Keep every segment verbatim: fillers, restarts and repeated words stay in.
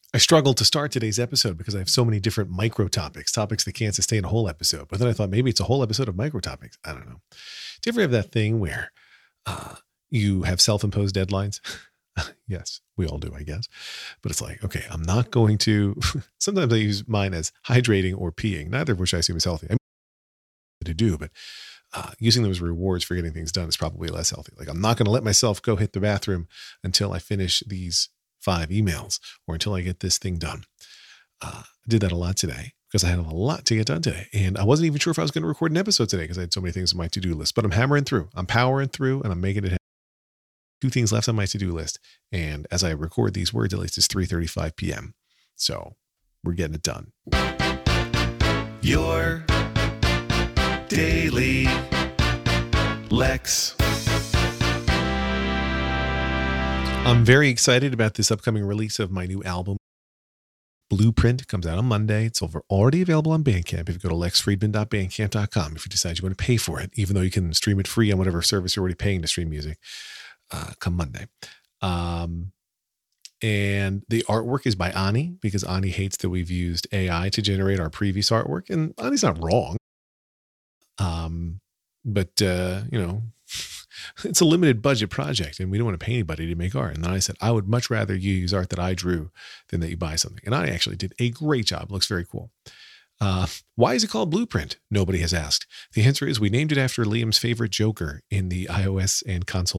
I struggled to start today's episode because I have so many different micro topics, topics that can't sustain a whole episode. But then I thought maybe it's a whole episode of micro topics. I don't know. Do you ever have that thing where uh, you have self-imposed deadlines? Yes, we all do, I guess. But it's like, okay, I'm not going to, sometimes I use mine as hydrating or peeing, neither of which I assume is healthy. I mean, to do, but uh, using them as rewards for getting things done is probably less healthy. Like, I'm not going to let myself go hit the bathroom until I finish these five emails or until I get this thing done. Uh, I did that a lot today because I had a lot to get done today. And I wasn't even sure if I was going to record an episode today because I had so many things on my to-do list, but I'm hammering through, I'm powering through, and I'm making it happen. Two things left on my to-do list. And as I record these words, at least it's three thirty-five p.m. So we're getting it done. Your Daily Lex. I'm very excited about this upcoming release of my new album, Blueprint. It comes out on Monday. It's over, already available on Bandcamp. If you go to lex friedman dot bandcamp dot com, if you decide you want to pay for it, even though you can stream it free on whatever service you're already paying to stream music, uh, come Monday. Um, and the artwork is by Ani, because Ani hates that we've used A I to generate our previous artwork. And Ani's not wrong. Um, but, uh, you know, it's a limited budget project and we don't want to pay anybody to make art. And then I said, I would much rather you use art that I drew than that you buy something. And I actually did a great job. It looks very cool. Uh, why is it called Blueprint? Nobody has asked. The answer is we named it after Liam's favorite Joker in the iOS and console.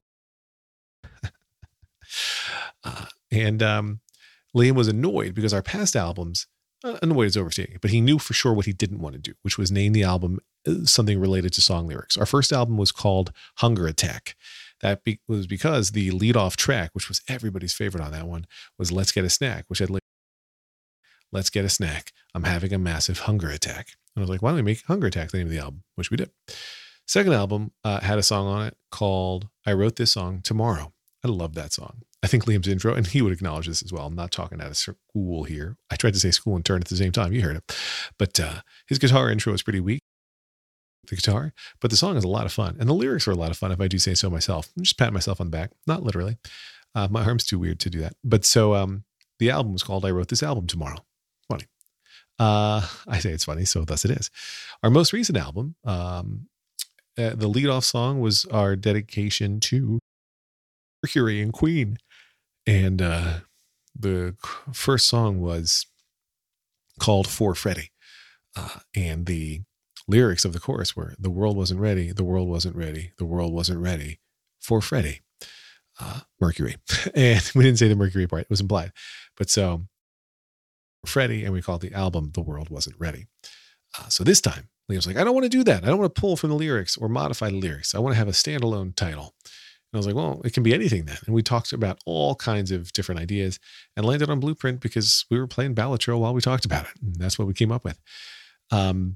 uh, and um, Liam was annoyed because our past albums, uh, annoyed is overstating, but he knew for sure what he didn't want to do, which was name the album something related to song lyrics. Our first album was called Hunger Attack. That be- was because the lead-off track, which was everybody's favorite on that one, was Let's Get a Snack, which had Let's Get a Snack. I'm having a massive hunger attack. And I was like, why don't we make Hunger Attack the name of the album? Which we did. Second album uh, had a song on it called I Wrote This Song Tomorrow. I love that song. I think Liam's intro, and he would acknowledge this as well. I'm not talking out of school here. I tried to say school and turn at the same time. You heard it. But uh, his guitar intro is pretty weak. The guitar, but the song is a lot of fun. And the lyrics are a lot of fun, if I do say so myself. I'm just patting myself on the back. Not literally. Uh, my arm's too weird to do that. But so um, the album was called I Wrote This Album Tomorrow. Funny. Uh, I say it's funny, so thus it is. Our most recent album, um, uh, the lead-off song was our dedication to Mercury and Queen. And uh, the first song was called For Freddie. Uh, and the lyrics of the chorus were, the world wasn't ready, the world wasn't ready, the world wasn't ready for Freddie. Uh, Mercury. And we didn't say the Mercury part, it was implied. But so, Freddie, and we called the album The World Wasn't Ready. Uh, so this time, Liam's like, I don't want to do that. I don't want to pull from the lyrics or modify the lyrics. I want to have a standalone title. And I was like, well, it can be anything then. And we talked about all kinds of different ideas and landed on Blueprint because we were playing Balatro while we talked about it. And that's what we came up with. Um,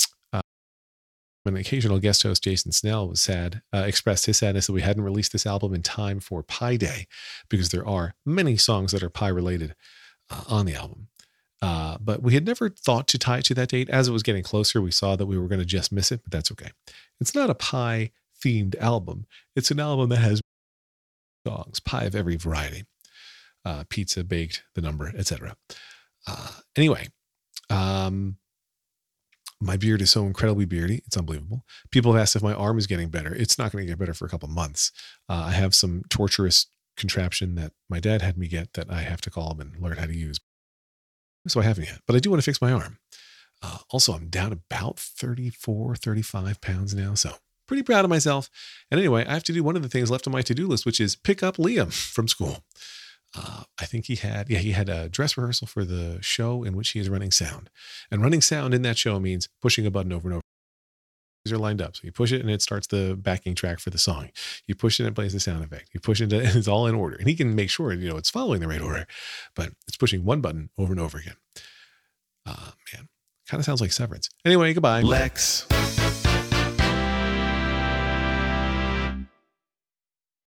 An occasional guest host, Jason Snell, was sad, uh, expressed his sadness that we hadn't released this album in time for Pi Day because there are many songs that are Pi related uh, on the album. Uh, but we had never thought to tie it to that date. As it was getting closer, we saw that we were going to just miss it, but that's okay. It's not a Pi themed album. It's an album that has songs, Pi of every variety, uh, pizza, baked, the number, et cetera. Uh, anyway, um, my beard is so incredibly beardy. It's unbelievable. People have asked if my arm is getting better. It's not going to get better for a couple of months. Uh, I have some torturous contraption that my dad had me get that I have to call him and learn how to use. So I haven't yet, but I do want to fix my arm. Uh, also, I'm down about thirty-four, thirty-five pounds now. So pretty proud of myself. And anyway, I have to do one of the things left on my to-do list, which is pick up Liam from school. Uh, I think he had, yeah, he had a dress rehearsal for the show in which he is running sound. And running sound in that show means pushing a button over and over. These are lined up. So you push it and it starts the backing track for the song. You push it and it plays the sound effect. You push it and it's all in order. And he can make sure, you know, it's following the right order, but it's pushing one button over and over again. Uh, man, kind of sounds like Severance. Anyway, goodbye. Lex.